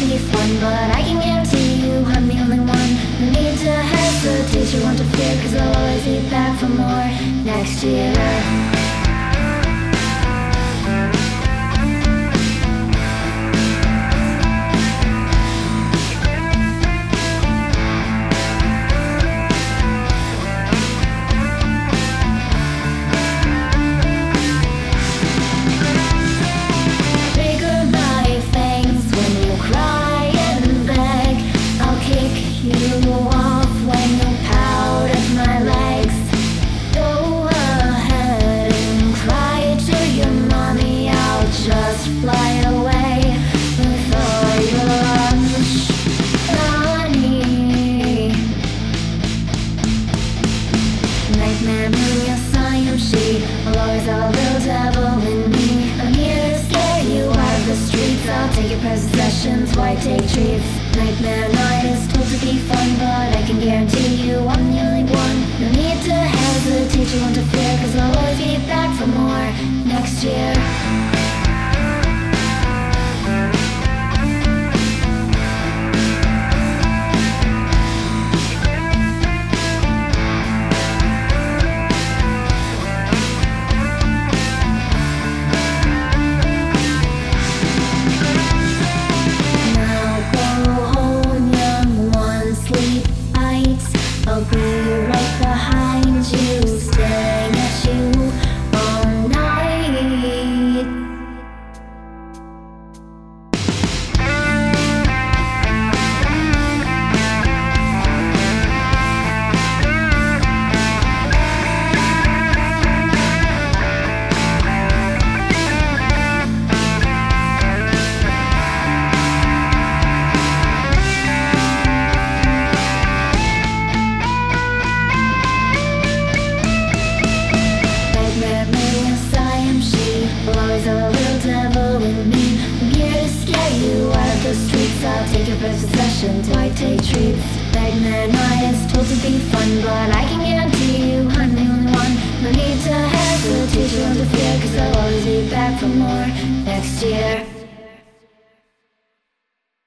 be fun, but I can guarantee you I'm the only one. No need to hesitate, you want to fear, cause I'll always be back for more next year. Fly away with all your lunch money. Nightmare moon, yes I am she. I'll always have a little devil in me. I'm here to scare you out of the streets. I'll take your possessions, why take treats? Nightmare night is told to be fun, but I can guarantee you I'm the only one. No need to hesitate, you want to fear, cause I'll always be back for more next year. I'll be right behind you, staring at you all night. Always a little devil in me. I'm here to scare you out of the streets. I'll take your possessions, why take treats? Nightmare night is told to be fun, but I can guarantee you I'm the only one. No need to hesitate, you want to fear, cause I'll always be back for more